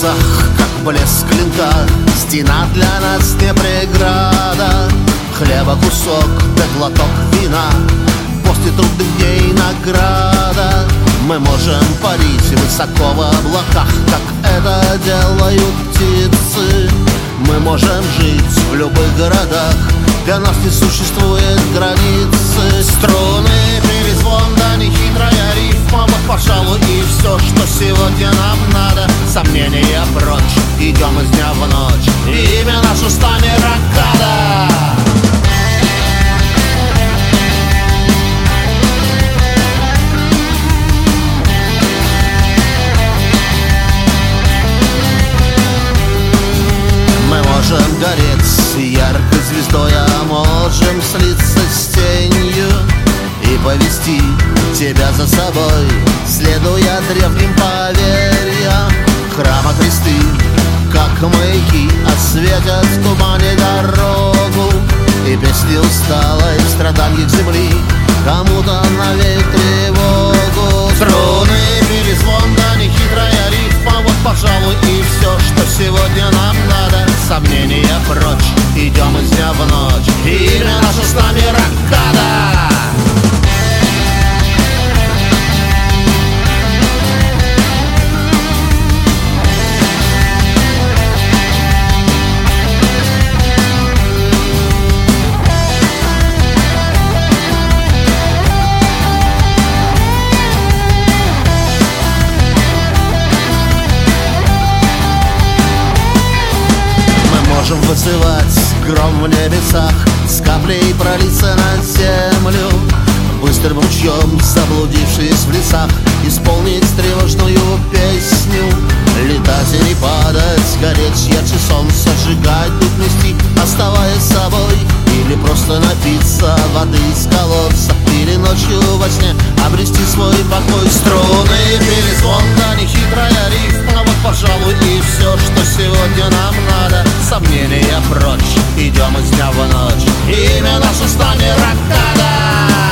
глазах, как блеск клинка, стена для нас не преграда. Хлеба кусок, да глоток вина, после трудных дней награда. Мы можем парить высоко в облаках, как это делают птицы. Мы можем жить в любых городах, для нас не существует границы. Струны, перезвон, да нехитрая рифма, вот, пожалуй, и все, что сегодня нам надо. Сомнения прочь, идем из дня в ночь, и имя наше станет ракада. Мы можем гореть яркой звездой, а можем слиться с тенью и повести тебя за собой, следуя древним поверьям. Храма кресты, как маяки, осветят в тумане дорогу, и песни усталой в страданиях земли кому-то навеют тревогу. Струны, перезвон, да нехитрая рифма, вот, пожалуй, и все, что сегодня нам надо. Сомнения прочь, идем из дня в ночь, и имя наше с нами ракада. Можем вызывать гром в небесах, с каплей пролиться на землю, быстрым ручьем, заблудившись в лесах, исполнить тревожную песню. Летать или падать, гореть ярче солнца, сжигать, дух нести, оставаясь собой, или просто напиться воды из колодца, или ночью во сне обрести свой покой. Струны, перезвон, да нехитрая рифма, вот, пожалуй, и все, что сегодня нам надо. Сомнения прочь, идем из дня в ночь, и имя наше станет ракада.